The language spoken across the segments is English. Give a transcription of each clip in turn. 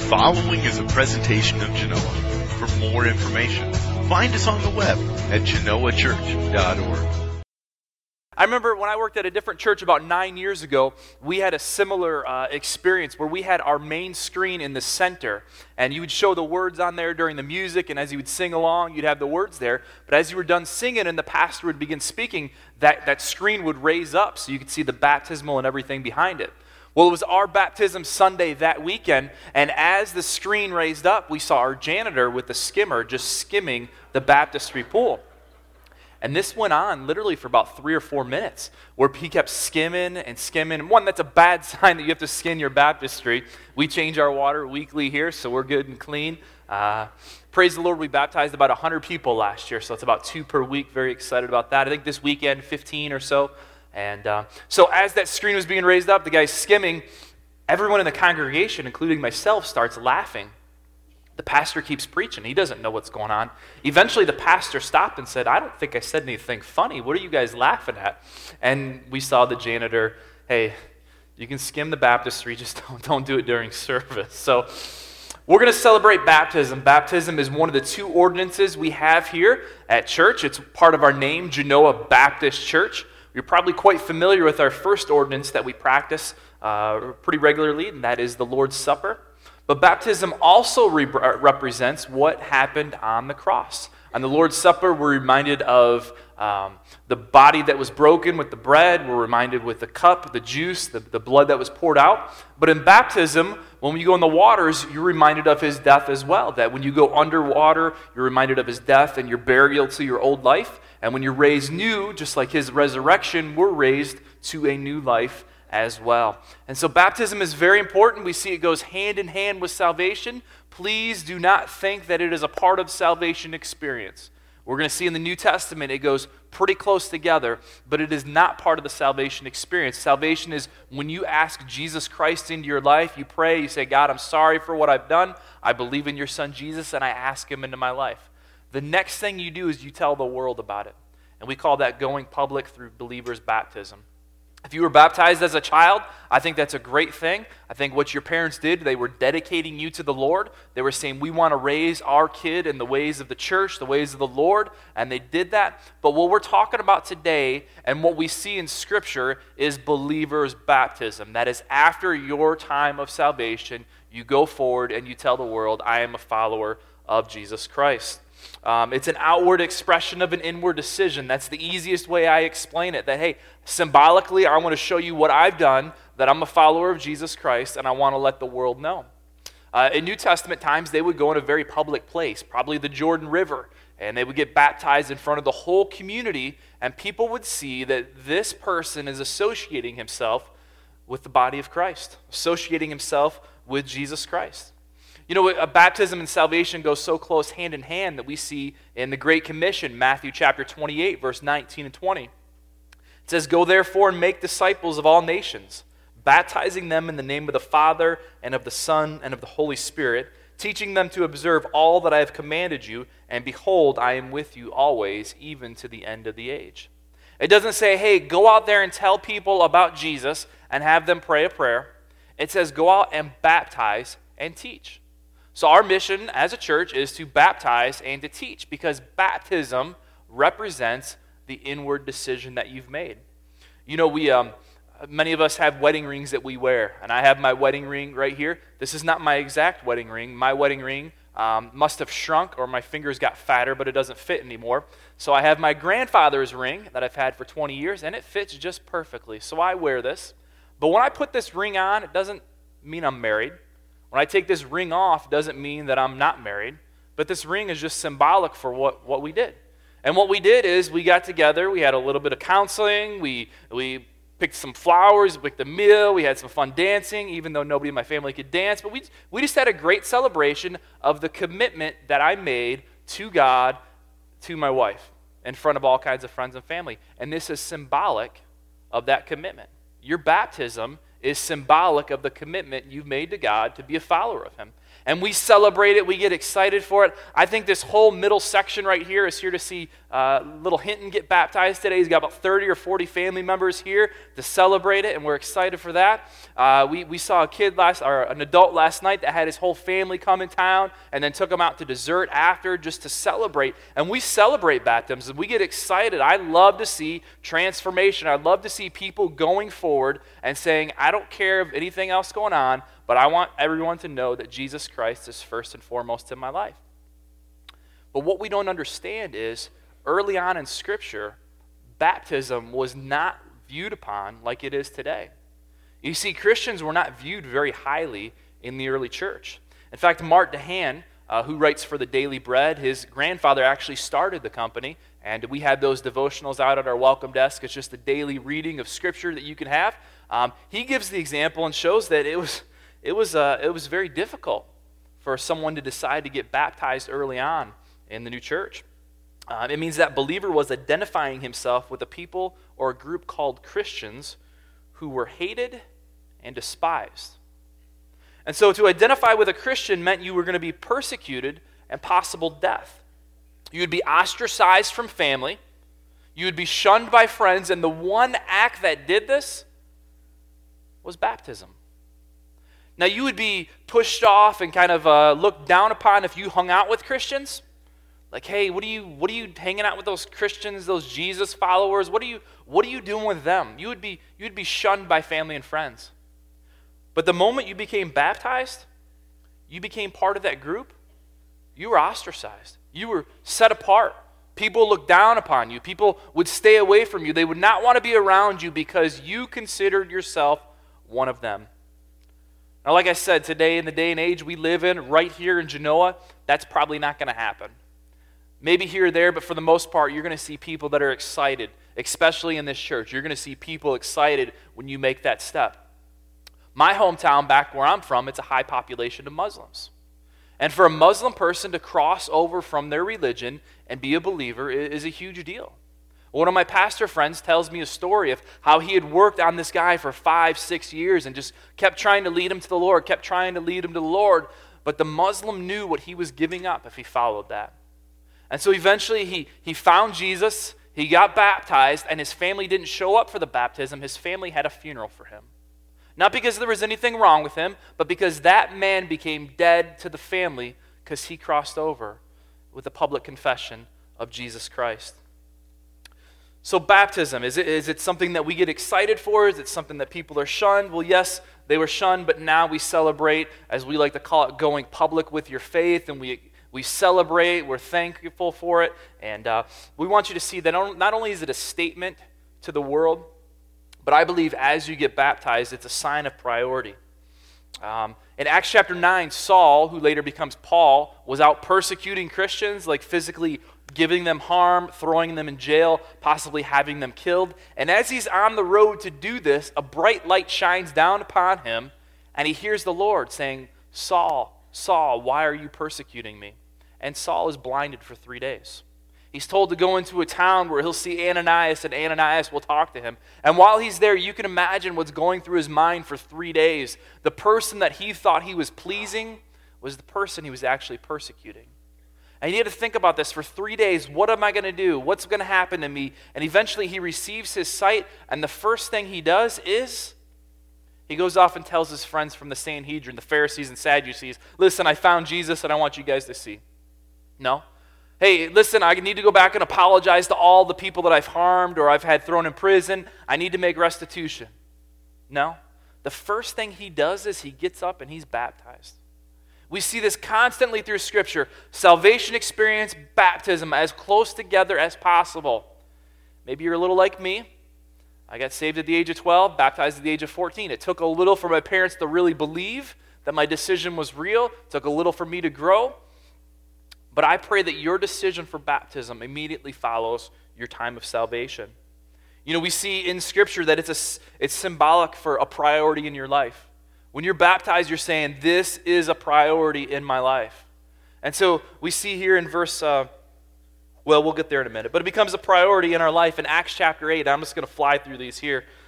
following is a presentation of Genoa. For more information, find us on the web at genoachurch.org. I remember when I worked at a different church about 9 years ago, we had a similar experience where we had our main screen in the center, and you would show the words on there during the music, and as you would sing along, you'd have the words there. But as you were done singing and the pastor would begin speaking, that screen would raise up so you could see the baptismal and everything behind it. Well, it was our baptism Sunday that weekend, and as the screen raised up, we saw our janitor with the skimmer just skimming the baptistry pool. And this went on literally for about 3 or 4 minutes, where he kept skimming and skimming. One, that's a bad sign that you have to skim your baptistry. We change our water weekly here, so we're good and clean. Praise the Lord, we baptized about 100 people last year, so it's about 2 per week. Very excited about that. I think this weekend, 15 or so. And so as that screen was being raised up, the guy's skimming, everyone in the congregation, including myself, starts laughing. The pastor keeps preaching. He doesn't know what's going on. Eventually, the pastor stopped and said, "I don't think I said anything funny. What are you guys laughing at?" And we saw the janitor, "Hey, you can skim the baptistry, just don't do it during service." So we're going to celebrate baptism. Baptism is one of the 2 ordinances we have here at church. It's part of our name, Genoa Baptist Church. You're probably quite familiar with our first ordinance that we practice pretty regularly, and that is the Lord's Supper. But baptism also represents what happened on the cross. On the Lord's Supper, we're reminded of the body that was broken with the bread. We're reminded with the cup, the juice, the blood that was poured out. But in baptism, when you go in the waters, you're reminded of his death as well. That when you go underwater, you're reminded of his death and your burial to your old life. And when you're raised new, just like his resurrection, we're raised to a new life as well. And so baptism is very important. We see it goes hand in hand with salvation. Please do not think that it is a part of salvation experience. We're going to see in the New Testament it goes pretty close together, but it is not part of the salvation experience. Salvation is when you ask Jesus Christ into your life, you pray, you say, "God, I'm sorry for what I've done. I believe in your son Jesus, and I ask him into my life." The next thing you do is you tell the world about it. And we call that going public through believers' baptism. If you were baptized as a child, I think that's a great thing. I think what your parents did, they were dedicating you to the Lord. They were saying, we want to raise our kid in the ways of the church, the ways of the Lord, and they did that. But what we're talking about today and what we see in Scripture is believers' baptism. That is after your time of salvation, you go forward and you tell the world, I am a follower of Jesus Christ. It's an outward expression of an inward decision. That's the easiest way I explain it. That, hey, symbolically, I want to show you what I've done, that I'm a follower of Jesus Christ, and I want to let the world know. In New Testament times, they would go in a very public place, probably the Jordan River, and they would get baptized in front of the whole community, and people would see that this person is associating himself with the body of Christ, associating himself with Jesus Christ. You know, a baptism and salvation go so close hand in hand that we see in the Great Commission, Matthew chapter 28, verse 19 and 20. It says, "Go therefore and make disciples of all nations, baptizing them in the name of the Father and of the Son and of the Holy Spirit, teaching them to observe all that I have commanded you, and behold, I am with you always, even to the end of the age." It doesn't say, hey, go out there and tell people about Jesus and have them pray a prayer. It says, go out and baptize and teach. So our mission as a church is to baptize and to teach, because baptism represents the inward decision that you've made. You know, many of us have wedding rings that we wear, and I have my wedding ring right here. This is not my exact wedding ring. My wedding ring must have shrunk, or my fingers got fatter, but it doesn't fit anymore. So I have my grandfather's ring that I've had for 20 years, and it fits just perfectly. So I wear this. But when I put this ring on, it doesn't mean I'm married. When I take this ring off, it doesn't mean that I'm not married, but this ring is just symbolic for what we did. And what we did is we got together, we had a little bit of counseling, we picked some flowers, we picked a meal, we had some fun dancing, even though nobody in my family could dance, but we just had a great celebration of the commitment that I made to God, to my wife, in front of all kinds of friends and family. And this is symbolic of that commitment. Your baptism is symbolic of the commitment you've made to God to be a follower of him. And we celebrate it. We get excited for it. I think this whole middle section right here is here to see little Hinton get baptized today. He's got about 30 or 40 family members here to celebrate it, and we're excited for that. We saw an adult last night that had his whole family come in town and then took him out to dessert after just to celebrate. And we celebrate baptisms, and we get excited. I love to see transformation. I love to see people going forward and saying, I don't care if anything else going on, but I want everyone to know that Jesus Christ is first and foremost in my life. But what we don't understand is, early on in Scripture, baptism was not viewed upon like it is today. You see, Christians were not viewed very highly in the early church. In fact, Mark DeHaan, who writes for the Daily Bread, his grandfather actually started the company, and we had those devotionals out at our welcome desk. It's just a daily reading of Scripture that you can have. He gives the example and shows that it was very difficult for someone to decide to get baptized early on in the new church. It means that believer was identifying himself with a people or a group called Christians who were hated and despised. And so to identify with a Christian meant you were going to be persecuted and possible death. You would be ostracized from family. You would be shunned by friends, and the one act that did this was baptism. Now, you would be pushed off and kind of looked down upon if you hung out with Christians. Like, hey, what are you hanging out with those Christians, those Jesus followers? What are you doing with them? You would be shunned by family and friends. But the moment you became baptized, you became part of that group. You were ostracized. You were set apart. People looked down upon you. People would stay away from you. They would not want to be around you because you considered yourself one of them. Now, like I said, today in the day and age we live in, right here in Genoa, that's probably not going to happen. Maybe here or there, but for the most part, you're going to see people that are excited, especially in this church. You're going to see people excited when you make that step. My hometown, back where I'm from, it's a high population of Muslims. And for a Muslim person to cross over from their religion and be a believer is a huge deal. One of my pastor friends tells me a story of how he had worked on this guy for 5-6 years and just kept trying to lead him to the Lord, but the Muslim knew what he was giving up if he followed that. And so eventually he found Jesus, he got baptized, and his family didn't show up for the baptism. His family had a funeral for him. Not because there was anything wrong with him, but because that man became dead to the family because he crossed over with a public confession of Jesus Christ. So baptism, is it something that we get excited for? Is it something that people are shunned? Well, yes, they were shunned, but now we celebrate, as we like to call it, going public with your faith, and we celebrate, we're thankful for it, and we want you to see that not only is it a statement to the world, but I believe as you get baptized, it's a sign of priority. In Acts chapter 9, Saul, who later becomes Paul, was out persecuting Christians, like physically giving them harm, throwing them in jail, possibly having them killed. And as he's on the road to do this, a bright light shines down upon him, and he hears the Lord saying, Saul, Saul, why are you persecuting me? And Saul is blinded for 3 days. He's told to go into a town where he'll see Ananias, and Ananias will talk to him. And while he's there, you can imagine what's going through his mind for 3 days. The person that he thought he was pleasing was the person he was actually persecuting. And he had to think about this for 3 days. What am I going to do? What's going to happen to me? And eventually he receives his sight, and the first thing he does is he goes off and tells his friends from the Sanhedrin, the Pharisees and Sadducees, listen, I found Jesus and I want you guys to see. No? Hey, listen, I need to go back and apologize to all the people that I've harmed or I've had thrown in prison. I need to make restitution. No. The first thing he does is he gets up and he's baptized. We see this constantly through Scripture. Salvation experience, baptism, as close together as possible. Maybe you're a little like me. I got saved at the age of 12, baptized at the age of 14. It took a little for my parents to really believe that my decision was real. It took a little for me to grow. But I pray that your decision for baptism immediately follows your time of salvation. You know, we see in Scripture that it's symbolic for a priority in your life. When you're baptized, you're saying, this is a priority in my life. And so we see here in verse, we'll get there in a minute, but it becomes a priority in our life in Acts chapter 8. I'm just going to fly through these here.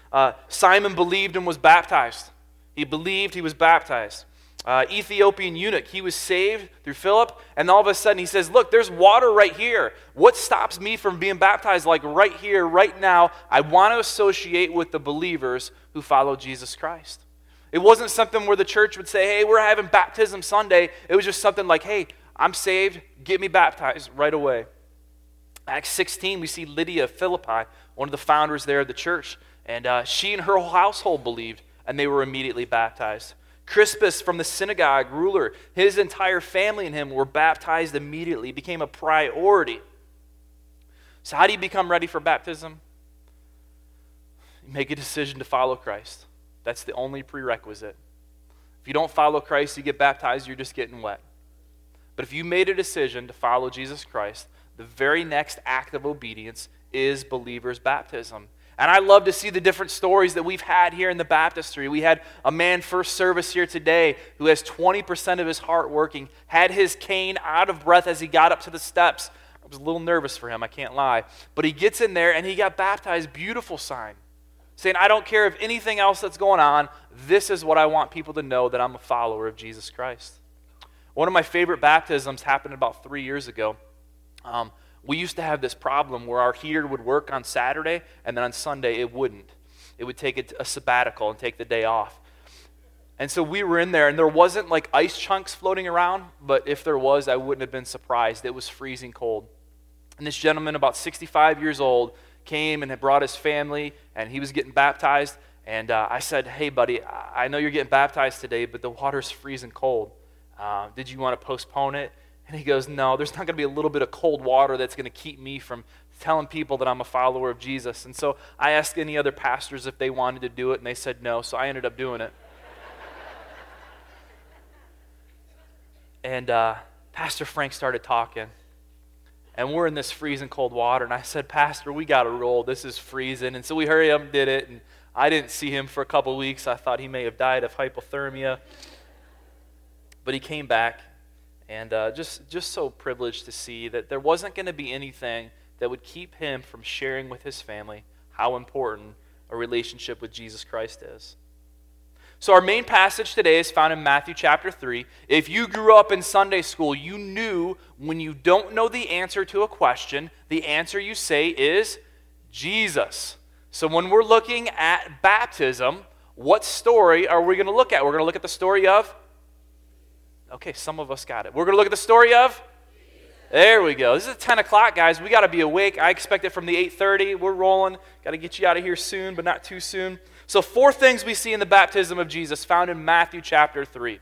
Simon believed and was baptized. He believed, he was baptized. Ethiopian eunuch, he was saved through Philip, and all of a sudden he says, look, there's water right here. What stops me from being baptized like right here, right now? I want to associate with the believers who follow Jesus Christ. It wasn't something where the church would say, hey, we're having baptism Sunday. It was just something like, hey, I'm saved, get me baptized right away. Acts 16, we see Lydia of Philippi, one of the founders there of the church, and she and her whole household believed, and they were immediately baptized. Crispus from the synagogue ruler, his entire family and him were baptized immediately, became a priority. So how do you become ready for baptism? You make a decision to follow Christ. That's the only prerequisite. If you don't follow Christ, you get baptized, you're just getting wet. But if you made a decision to follow Jesus Christ, the very next act of obedience is believer's baptism. And I love to see the different stories that we've had here in the baptistry. We had a man first service here today who has 20% of his heart working, had his cane out of breath as he got up to the steps. I was a little nervous for him, I can't lie. But he gets in there and he got baptized, beautiful sign. Saying, I don't care if anything else that's going on, this is what I want people to know, that I'm a follower of Jesus Christ. One of my favorite baptisms happened about 3 years ago. We used to have this problem where our heater would work on Saturday, and then on Sunday it wouldn't. It would take a sabbatical and take the day off. And so we were in there, and there wasn't like ice chunks floating around, but if there was, I wouldn't have been surprised. It was freezing cold. And this gentleman, about 65 years old, came and had brought his family, and he was getting baptized. And I said, hey, buddy, I know you're getting baptized today, but the water's freezing cold. Did you want to postpone it? And he goes, no, there's not going to be a little bit of cold water that's going to keep me from telling people that I'm a follower of Jesus. And so I asked any other pastors if they wanted to do it, and they said no, so I ended up doing it. And Pastor Frank started talking, and we're in this freezing cold water, and I said, Pastor, we got to roll. This is freezing. And so we hurried up and did it, and I didn't see him for a couple weeks. I thought he may have died of hypothermia. But he came back. And just so privileged to see that there wasn't going to be anything that would keep him from sharing with his family how important a relationship with Jesus Christ is. So our main passage today is found in Matthew chapter 3. If you grew up in Sunday school, you knew when you don't know the answer to a question, the answer you say is Jesus. So when we're looking at baptism, what story are we going to look at? We're going to look at the story of... Okay, some of us got it. We're going to look at the story of? There we go. This is 10 o'clock, guys. We got to be awake. I expect it from the 8:30. We're rolling. Got to get you out of here soon, but not too soon. So 4 things we see in the baptism of Jesus found in Matthew chapter 3.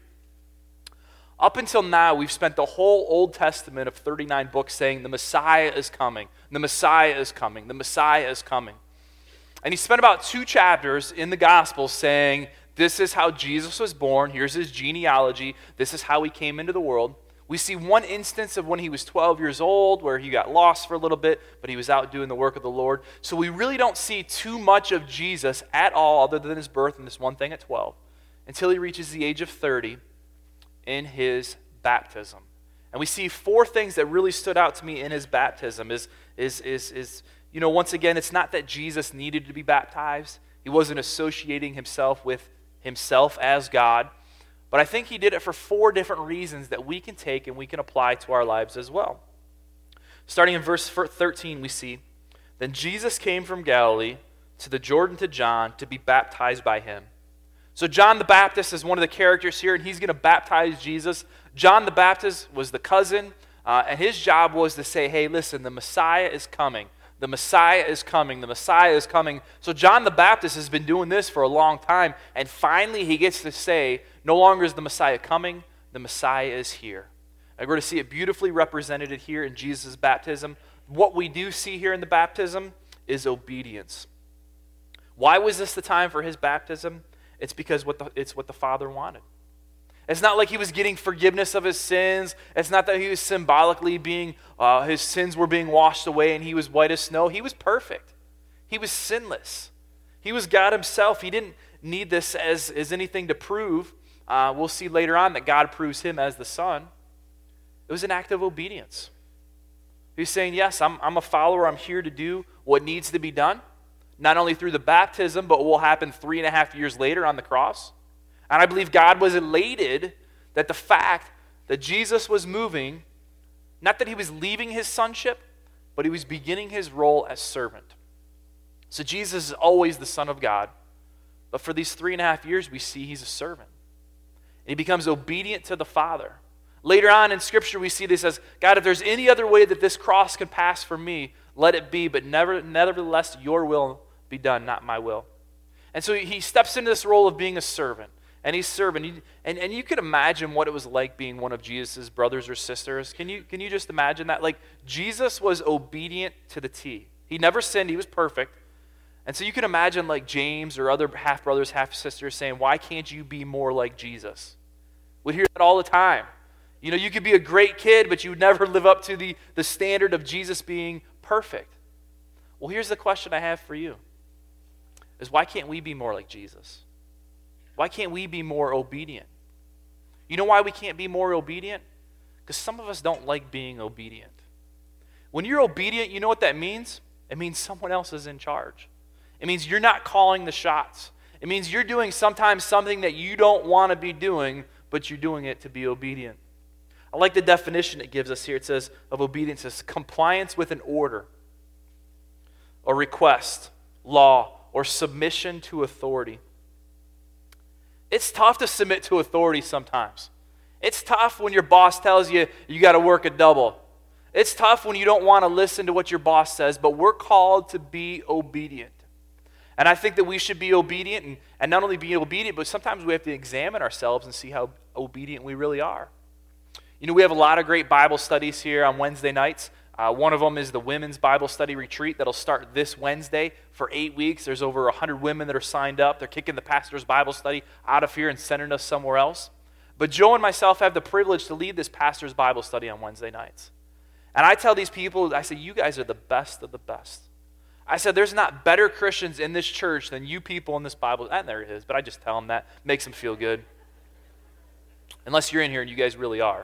Up until now, we've spent the whole Old Testament of 39 books saying the Messiah is coming. The Messiah is coming. The Messiah is coming. And he spent about 2 chapters in the Gospels saying, this is how Jesus was born. Here's his genealogy. This is how he came into the world. We see one instance of when he was 12 years old where he got lost for a little bit, but he was out doing the work of the Lord. So we really don't see too much of Jesus at all other than his birth and this one thing at 12 until he reaches the age of 30 in his baptism. And we see 4 things that really stood out to me in his baptism is once again, it's not that Jesus needed to be baptized. He wasn't associating himself with himself as God, but I think he did it for 4 different reasons that we can take and we can apply to our lives as well. Starting in verse 13, we see, then Jesus came from Galilee to the Jordan to John to be baptized by him. So John the Baptist is one of the characters here, and he's going to baptize Jesus. John the Baptist was the cousin, and his job was to say, hey, listen, the Messiah is coming. The Messiah is coming. The Messiah is coming. So John the Baptist has been doing this for a long time, and finally he gets to say, no longer is the Messiah coming, the Messiah is here. And we're going to see it beautifully represented here in Jesus' baptism. What we do see here in the baptism is obedience. Why was this the time for his baptism? It's because it's what the Father wanted. It's not like he was getting forgiveness of his sins. It's not that he was symbolically his sins were being washed away and he was white as snow. He was perfect. He was sinless. He was God himself. He didn't need this as anything to prove. We'll see later on that God proves him as the Son. It was an act of obedience. He's saying, yes, I'm a follower. I'm here to do what needs to be done. not only through the baptism, but what will happen 3.5 years later on the cross. And I believe God was elated that the fact that Jesus was moving, not that he was leaving his sonship, but he was beginning his role as servant. So Jesus is always the Son of God, but for these 3.5 years, we see he's a servant. And he becomes obedient to the Father. Later on in Scripture, we see this as, God, if there's any other way that this cross can pass for me, let it be, but nevertheless, your will be done, not my will. And so he steps into this role of being a servant, and he's serving. And you can imagine what it was like being one of Jesus' brothers or sisters. Can you just imagine that? Like, Jesus was obedient to the T. He never sinned. He was perfect. And so you can imagine like James or other half-brothers, half-sisters saying, why can't you be more like Jesus? We'd hear that all the time. You know, you could be a great kid, but you would never live up to the standard of Jesus being perfect. Well, here's the question I have for you, is why can't we be more like Jesus? Why can't we be more obedient? You know why we can't be more obedient? Because some of us don't like being obedient. When you're obedient, you know what that means? It means someone else is in charge. It means you're not calling the shots. It means you're doing sometimes something that you don't want to be doing, but you're doing it to be obedient. I like the definition it gives us here. It says of obedience is compliance with an order, or request, law, or submission to authority. It's tough to submit to authority sometimes. It's tough when your boss tells you you got to work a double. It's tough when you don't want to listen to what your boss says, but we're called to be obedient. And I think that we should be obedient, and not only be obedient, but sometimes we have to examine ourselves and see how obedient we really are. You know, we have a lot of great Bible studies here on Wednesday nights. One of them is the Women's Bible Study Retreat that'll start this Wednesday for 8 weeks. There's over 100 women that are signed up. They're kicking the pastor's Bible study out of here and sending us somewhere else. But Joe and myself have the privilege to lead this pastor's Bible study on Wednesday nights. And I tell these people, I say, you guys are the best of the best. I said, there's not better Christians in this church than you people in this Bible. And there it is, but I just tell them that. Makes them feel good. Unless you're in here and you guys really are.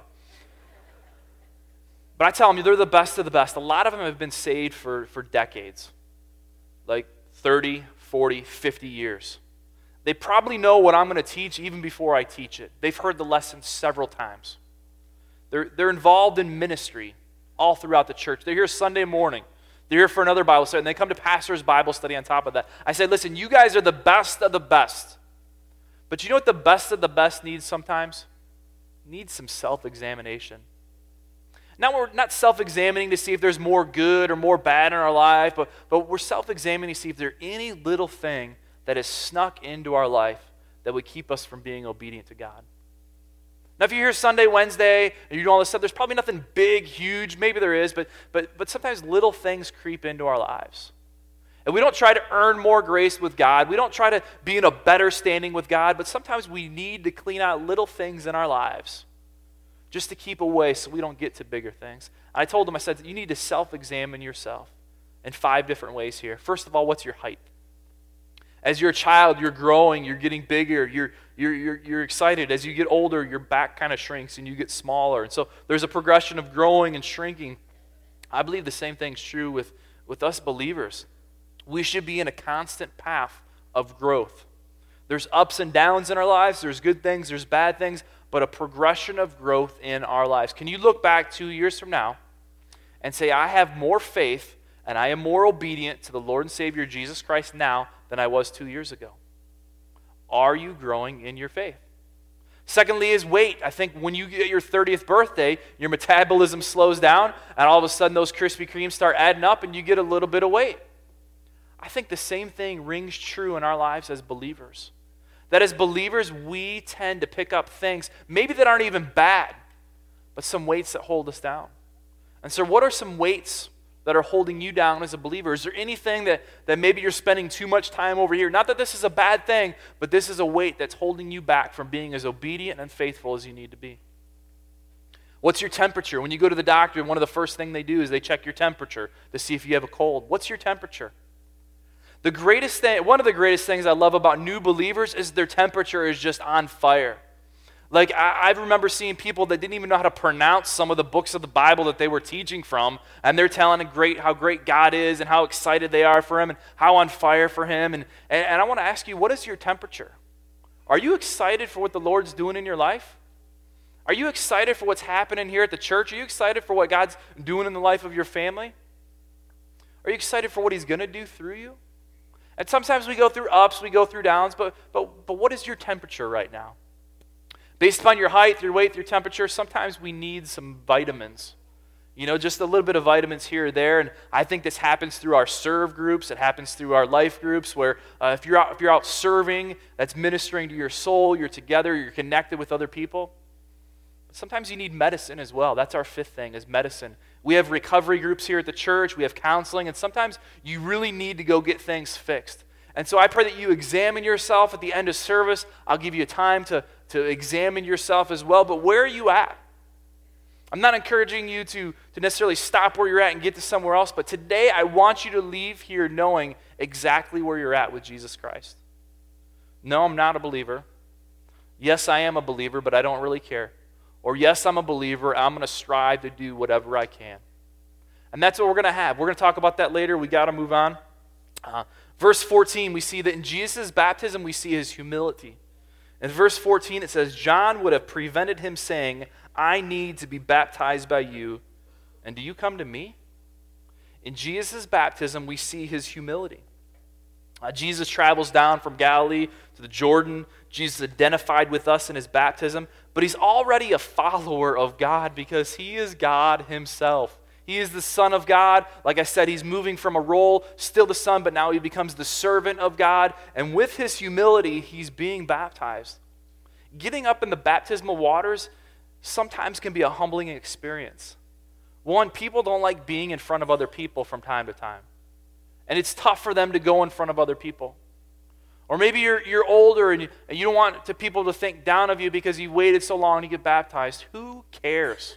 But I tell them, they're the best of the best. A lot of them have been saved for decades. Like 30, 40, 50 years. They probably know what I'm going to teach even before I teach it. They've heard the lesson several times. They're involved in ministry all throughout the church. They're here Sunday morning. They're here for another Bible study, and they come to pastor's Bible study on top of that. I said, listen, you guys are the best of the best. But you know what the best of the best needs sometimes? Needs some self-examination. Now, we're not self-examining to see if there's more good or more bad in our life, but we're self-examining to see if there's any little thing that has snuck into our life that would keep us from being obedient to God. Now, if you're here Sunday, Wednesday, and you're doing all this stuff, there's probably nothing big, huge. Maybe there is, but sometimes little things creep into our lives. And we don't try to earn more grace with God. We don't try to be in a better standing with God, but sometimes we need to clean out little things in our lives just to keep away so we don't get to bigger things. I told them, I said, you need to self-examine yourself in 5 different ways here. First of all, what's your height? As you're a child, you're growing, you're getting bigger, you're excited. As you get older, your back kind of shrinks and you get smaller. And so there's a progression of growing and shrinking. I believe the same thing's true with us believers. We should be in a constant path of growth. There's ups and downs in our lives. There's good things, there's bad things, but a progression of growth in our lives. Can you look back 2 years from now and say, I have more faith and I am more obedient to the Lord and Savior Jesus Christ now than I was 2 years ago? Are you growing in your faith? Secondly is weight. I think when you get your 30th birthday, your metabolism slows down and all of a sudden those Krispy Kremes start adding up and you get a little bit of weight. I think the same thing rings true in our lives as believers. That as believers, we tend to pick up things, maybe that aren't even bad, but some weights that hold us down. And so what are some weights that are holding you down as a believer? Is there anything that maybe you're spending too much time over here? Not that this is a bad thing, but this is a weight that's holding you back from being as obedient and faithful as you need to be. What's your temperature? When you go to the doctor, one of the first things they do is they check your temperature to see if you have a cold. What's your temperature? One of the greatest things I love about new believers is their temperature is just on fire. Like, I remember seeing people that didn't even know how to pronounce some of the books of the Bible that they were teaching from, and they're telling how great God is and how excited they are for Him and how on fire for Him. And I want to ask you, what is your temperature? Are you excited for what the Lord's doing in your life? Are you excited for what's happening here at the church? Are you excited for what God's doing in the life of your family? Are you excited for what He's going to do through you? And sometimes we go through ups, we go through downs, but what is your temperature right now? Based upon your height, your weight, your temperature, sometimes we need some vitamins. Just a little bit of vitamins here or there. And I think this happens through our serve groups. It happens through our life groups where if you're out serving, that's ministering to your soul. You're together. You're connected with other people. But sometimes you need medicine as well. That's our fifth thing, is medicine. We have recovery groups here at the church. We have counseling. And sometimes you really need to go get things fixed. And so I pray that you examine yourself at the end of service. I'll give you time to examine yourself as well. But where are you at? I'm not encouraging you to necessarily stop where you're at and get to somewhere else, but today I want you to leave here knowing exactly where you're at with Jesus Christ. No, I'm not a believer. Yes, I am a believer, but I don't really care. Or yes, I'm a believer, I'm going to strive to do whatever I can. And that's what we're going to have. We're going to talk about that later. We got to move on. Verse 14, we see that in Jesus' baptism, we see His humility. In verse 14, it says, John would have prevented him saying, I need to be baptized by you, and do you come to me? In Jesus' baptism, we see His humility. Jesus travels down from Galilee to the Jordan. Jesus identified with us in His baptism, but He's already a follower of God because He is God Himself. He is the Son of God. Like I said, He's moving from a role, still the Son, but now He becomes the servant of God. And with His humility, He's being baptized. Getting up in the baptismal waters sometimes can be a humbling experience. One, people don't like being in front of other people from time to time. And it's tough for them to go in front of other people. Or maybe you're older and you don't want people to think down of you because you waited so long to get baptized. Who cares?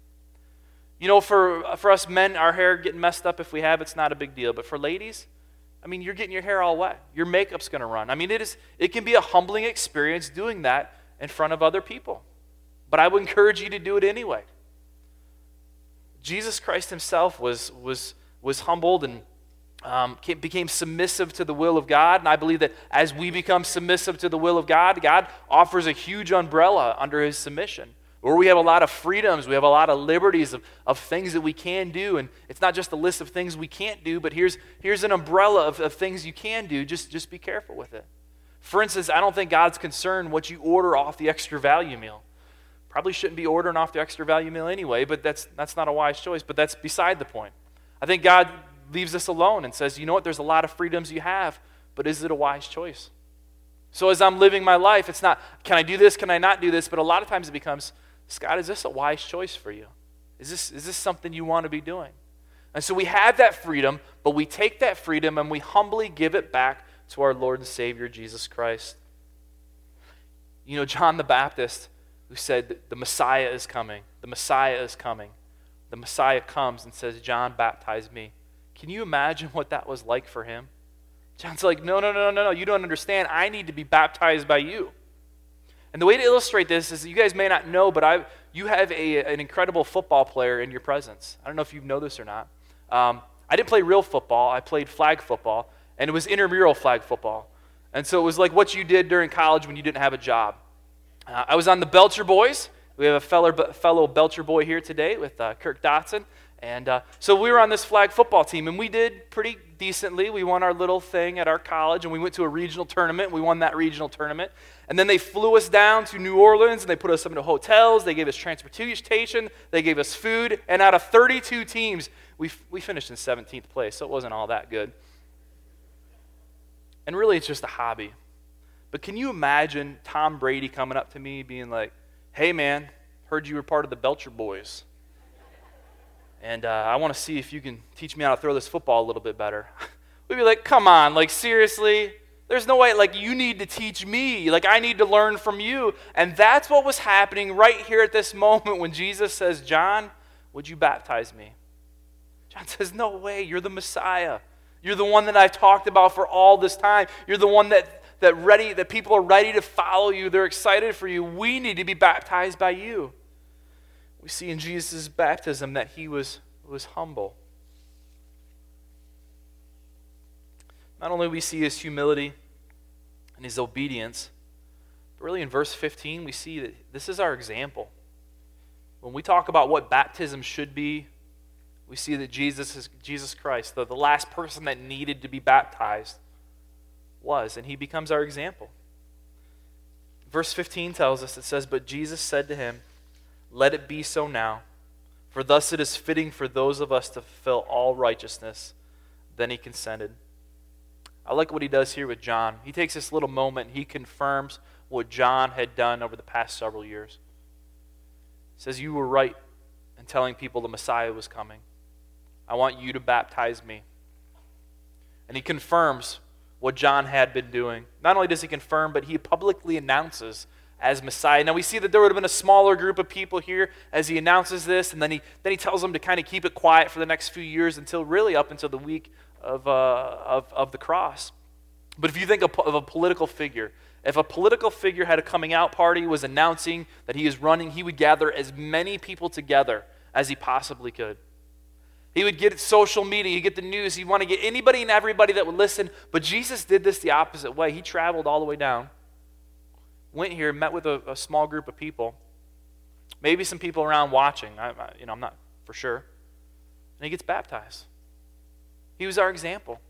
For us men, our hair getting messed up, if we have, it's not a big deal. But for ladies, you're getting your hair all wet. Your makeup's going to run. It can be a humbling experience doing that in front of other people. But I would encourage you to do it anyway. Jesus Christ Himself was humbled and became submissive to the will of God. And I believe that as we become submissive to the will of God, God offers a huge umbrella under His submission, where we have a lot of freedoms, we have a lot of liberties of things that we can do. And it's not just a list of things we can't do, but here's an umbrella of things you can do. Just be careful with it. For instance, I don't think God's concerned what you order off the extra value meal. Probably shouldn't be ordering off the extra value meal anyway, but that's not a wise choice, but that's beside the point. I think God leaves us alone and says, you know what, there's a lot of freedoms you have, but is it a wise choice? So as I'm living my life, it's not, can I do this, can I not do this? But a lot of times it becomes, Scott, is this a wise choice for you? Is this something you want to be doing? And so we have that freedom, but we take that freedom and we humbly give it back to our Lord and Savior, Jesus Christ. John the Baptist, who said, the Messiah is coming. The Messiah is coming. The Messiah comes and says, John, baptize me. Can you imagine what that was like for him? John's like, no, you don't understand. I need to be baptized by you. And the way to illustrate this is, you guys may not know, but you have an incredible football player in your presence. I don't know if you know this or not. I didn't play real football. I played flag football, and it was intramural flag football. And so it was like what you did during college when you didn't have a job. I was on the Belcher boys. We have a fellow Belcher boy here today with Kirk Dotson. And so we were on this flag football team, and we did pretty decently. We won our little thing at our college, and we went to a regional tournament. We won that regional tournament. And then they flew us down to New Orleans, and they put us up into hotels. They gave us transportation. They gave us food. And out of 32 teams, we finished in 17th place, so it wasn't all that good. And really, it's just a hobby. But can you imagine Tom Brady coming up to me being like, hey, man, heard you were part of the Belcher boys. And I want to see if you can teach me how to throw this football a little bit better. We'd be like, come on, like seriously? There's no way, like you need to teach me. Like I need to learn from you. And that's what was happening right here at this moment when Jesus says, John, would you baptize me? John says, no way, you're the Messiah. You're the one that I've talked about for all this time. You're the one that that people are ready to follow you. They're excited for you. We need to be baptized by you. We see in Jesus' baptism that he was humble. Not only do we see his humility and his obedience, but really in verse 15 we see that this is our example. When we talk about what baptism should be, we see that Jesus Christ, the last person that needed to be baptized, was, and he becomes our example. Verse 15 tells us, it says, "But Jesus said to him, 'Let it be so now, for thus it is fitting for those of us to fulfill all righteousness.' Then he consented." I like what he does here with John. He takes this little moment and he confirms what John had done over the past several years. He says, "You were right in telling people the Messiah was coming. I want you to baptize me." And he confirms what John had been doing. Not only does he confirm, but he publicly announces as Messiah. Now we see that there would have been a smaller group of people here as he announces this, and then he tells them to kind of keep it quiet for the next few years until really up until the week of the cross. But if you think of a political figure, if a political figure had a coming out party, was announcing that he is running, he would gather as many people together as he possibly could. He would get social media, he'd get the news, he'd want to get anybody and everybody that would listen. But Jesus did this the opposite way. He traveled all the way down, went here, met with a small group of people, maybe some people around watching, I'm not for sure, and he gets baptized. He was our example.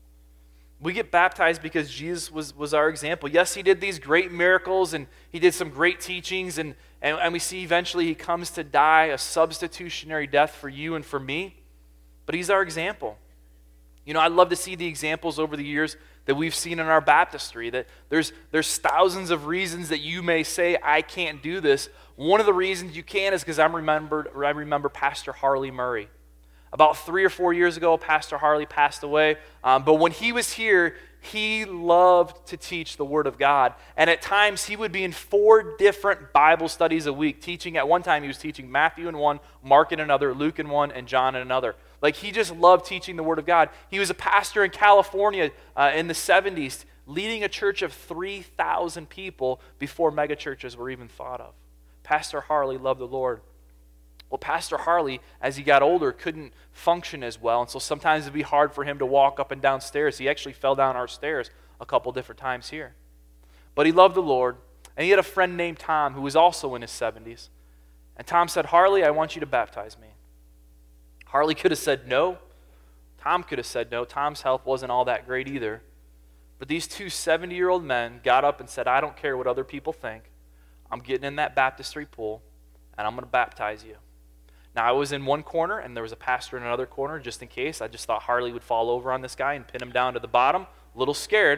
We get baptized because Jesus was our example. Yes, he did these great miracles and he did some great teachings, and we see eventually he comes to die a substitutionary death for you and for me, but he's our example. I'd love to see the examples over the years that we've seen in our baptistry, that there's thousands of reasons that you may say, "I can't do this." One of the reasons you can is because I remember Pastor Harley Murray. About 3 or 4 years ago, Pastor Harley passed away. But when he was here, he loved to teach the Word of God. And at times, he would be in 4 different Bible studies a week, teaching. At one time, he was teaching Matthew in one, Mark in another, Luke in one, and John in another. Like, he just loved teaching the Word of God. He was a pastor in California in the 70s, leading a church of 3,000 people before megachurches were even thought of. Pastor Harley loved the Lord. Well, Pastor Harley, as he got older, couldn't function as well, and so sometimes it'd be hard for him to walk up and down stairs. He actually fell down our stairs a couple different times here. But he loved the Lord, and he had a friend named Tom who was also in his 70s. And Tom said, "Harley, I want you to baptize me." Harley could have said no. Tom could have said no. Tom's health wasn't all that great either. But these 2 70-year-old men got up and said, "I don't care what other people think. I'm getting in that baptistry pool, and I'm going to baptize you." Now, I was in one corner, and there was a pastor in another corner, just in case. I just thought Harley would fall over on this guy and pin him down to the bottom. A little scared.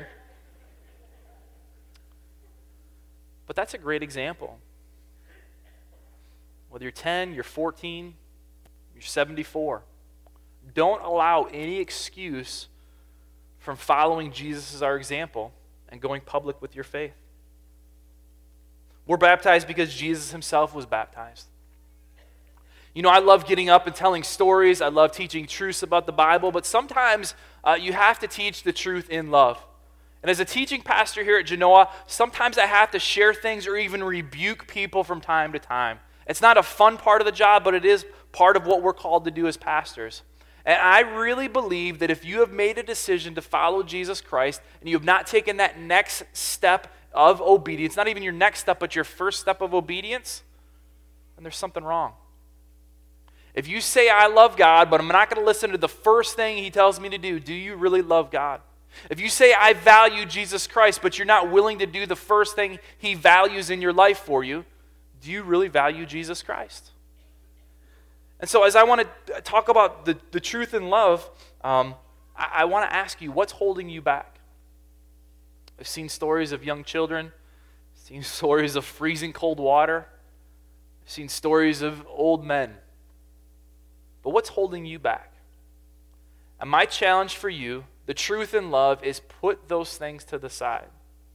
But that's a great example. Whether you're 10, you're 14, you're 74, don't allow any excuse from following Jesus as our example and going public with your faith. We're baptized because Jesus himself was baptized. I love getting up and telling stories. I love teaching truths about the Bible, but sometimes you have to teach the truth in love. And as a teaching pastor here at Genoa, sometimes I have to share things or even rebuke people from time to time. It's not a fun part of the job, but it is part of what we're called to do as pastors. And I really believe that if you have made a decision to follow Jesus Christ and you have not taken that next step of obedience, not even your next step, but your first step of obedience, then there's something wrong. If you say, "I love God, but I'm not going to listen to the first thing he tells me to do you really love God? If you say, "I value Jesus Christ, but you're not willing to do the first thing he values in your life for you, do you really value Jesus Christ?" And so as I want to talk about the truth in love, I want to ask you, what's holding you back? I've seen stories of young children, seen stories of freezing cold water, I've seen stories of old men. But what's holding you back? And my challenge for you, the truth in love, is put those things to the side.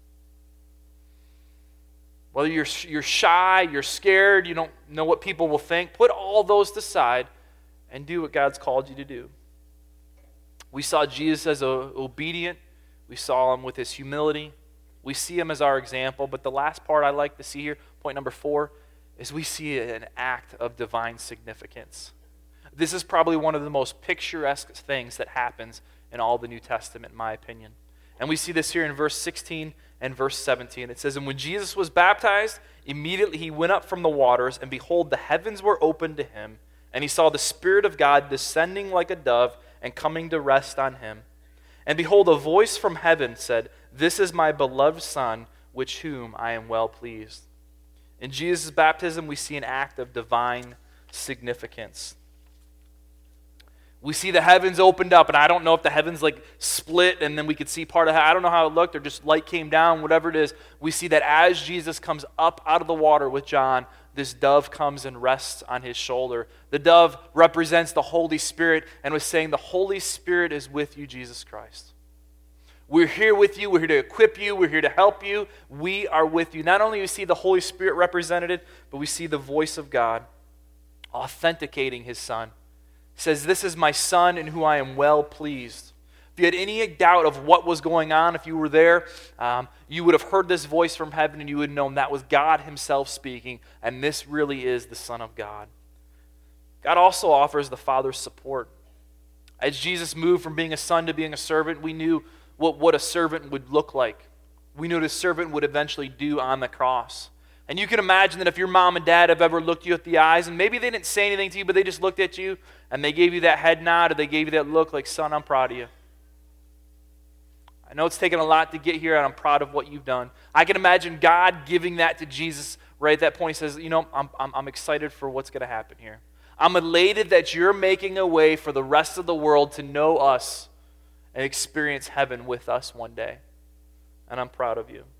Whether you're shy, you're scared, you don't know what people will think, put all those to the side and do what God's called you to do. We saw Jesus as obedient. We saw him with his humility. We see him as our example, but the last part I like to see here, point number 4, is we see an act of divine significance. This is probably one of the most picturesque things that happens in all the New Testament, in my opinion. And we see this here in verse 16 and verse 17. It says, "And when Jesus was baptized, immediately he went up from the waters, and behold, the heavens were opened to him, and he saw the Spirit of God descending like a dove and coming to rest on him. And behold, a voice from heaven said, 'This is my beloved Son, with whom I am well pleased.'" In Jesus' baptism, we see an act of divine significance. We see the heavens opened up, and I don't know if the heavens like split and then we could see part of it. I don't know how it looked, or just light came down, whatever it is. We see that as Jesus comes up out of the water with John, this dove comes and rests on his shoulder. The dove represents the Holy Spirit and was saying, "The Holy Spirit is with you, Jesus Christ. We're here with you. We're here to equip you. We're here to help you. We are with you." Not only do we see the Holy Spirit represented, but we see the voice of God authenticating his Son. He says, "This is my Son in whom I am well pleased." If you had any doubt of what was going on, if you were there, you would have heard this voice from heaven and you would have known that was God himself speaking, and this really is the Son of God. God also offers the Father's support. As Jesus moved from being a son to being a servant, we knew what a servant would look like. We knew what a servant would eventually do on the cross. And you can imagine that if your mom and dad have ever looked you at the eyes, and maybe they didn't say anything to you, but they just looked at you, and they gave you that head nod, or they gave you that look like, "Son, I'm proud of you. I know it's taken a lot to get here, and I'm proud of what you've done." I can imagine God giving that to Jesus right at that point. He says, I'm excited for what's going to happen here. I'm elated that you're making a way for the rest of the world to know us and experience heaven with us one day. And I'm proud of you.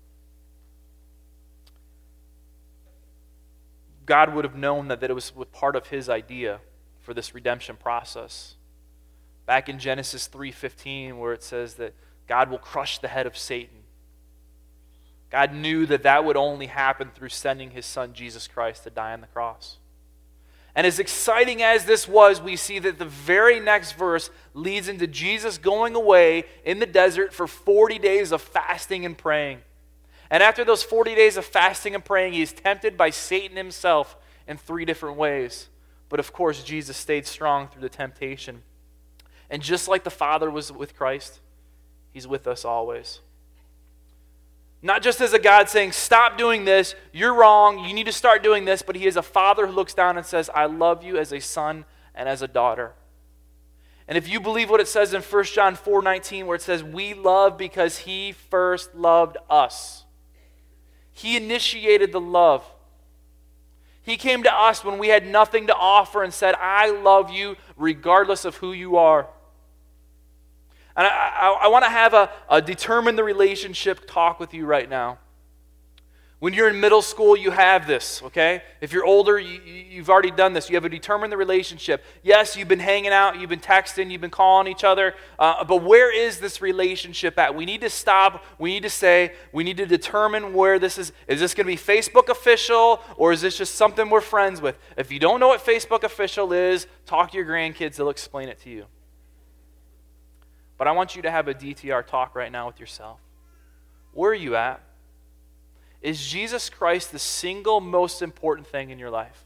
God would have known that it was part of his idea for this redemption process. Back in Genesis 3:15, where it says that God will crush the head of Satan. God knew that would only happen through sending his Son, Jesus Christ, to die on the cross. And as exciting as this was, we see that the very next verse leads into Jesus going away in the desert for 40 days of fasting and praying. And after those 40 days of fasting and praying, he is tempted by Satan himself in 3 different ways. But of course, Jesus stayed strong through the temptation. And just like the Father was with Christ, he's with us always. Not just as a God saying, "Stop doing this, you're wrong, you need to start doing this," but he is a Father who looks down and says, "I love you as a son and as a daughter." And if you believe what it says in 1 John 4:19, where it says, "We love because he first loved us." He initiated the love. He came to us when we had nothing to offer and said, "I love you regardless of who you are." And I want to have a determine the relationship talk with you right now. When you're in middle school, you have this, okay? If you're older, you've already done this. You have a determine the relationship. Yes, you've been hanging out, you've been texting, you've been calling each other, but where is this relationship at? We need to stop. We need to say, we need to determine where this is. Is this going to be Facebook official, or is this just something we're friends with? If you don't know what Facebook official is, talk to your grandkids. They'll explain it to you. But I want you to have a DTR talk right now with yourself. Where are you at? Is Jesus Christ the single most important thing in your life?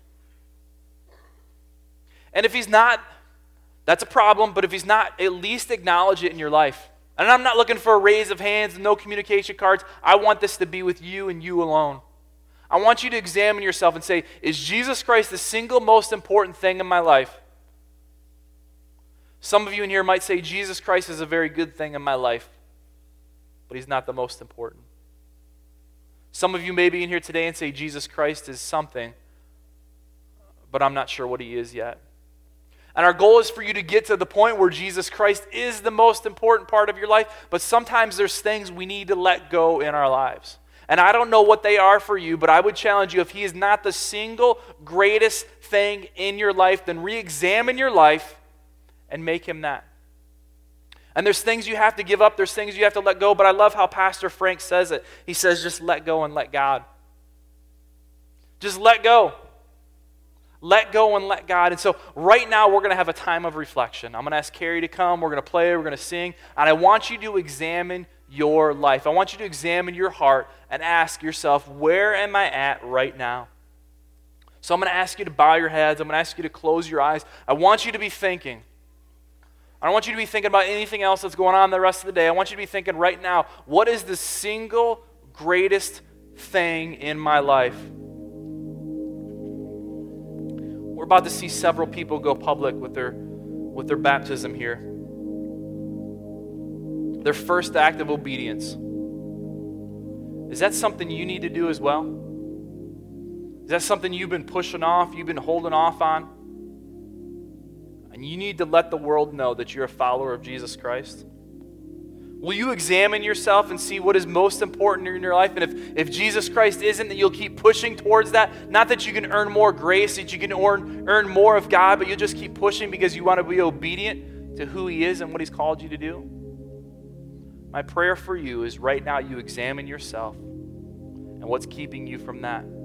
And if he's not, that's a problem, but if he's not, at least acknowledge it in your life. And I'm not looking for a raise of hands, no communication cards. I want this to be with you and you alone. I want you to examine yourself and say, is Jesus Christ the single most important thing in my life? Some of you in here might say, Jesus Christ is a very good thing in my life, but he's not the most important. Some of you may be in here today and say, Jesus Christ is something, but I'm not sure what he is yet. And our goal is for you to get to the point where Jesus Christ is the most important part of your life, but sometimes there's things we need to let go in our lives. And I don't know what they are for you, but I would challenge you, if he is not the single greatest thing in your life, then re-examine your life and make him that. And there's things you have to give up, there's things you have to let go, but I love how Pastor Frank says it. He says, just let go and let God. Just let go. Let go and let God. And so right now we're going to have a time of reflection. I'm going to ask Carrie to come, we're going to play, we're going to sing, and I want you to examine your life. I want you to examine your heart and ask yourself, where am I at right now? So I'm going to ask you to bow your heads. I'm going to ask you to close your eyes. I want you to be thinking. I don't want you to be thinking about anything else that's going on the rest of the day. I want you to be thinking right now, what is the single greatest thing in my life? We're about to see several people go public with their baptism here. Their first act of obedience. Is that something you need to do as well? Is that something you've been pushing off, you've been holding off on? And you need to let the world know that you're a follower of Jesus Christ. Will you examine yourself and see what is most important in your life? And if Jesus Christ isn't, then you'll keep pushing towards that. Not that you can earn more grace, that you can earn more of God, but you'll just keep pushing because you want to be obedient to who He is and what He's called you to do. My prayer for you is right now you examine yourself and what's keeping you from that.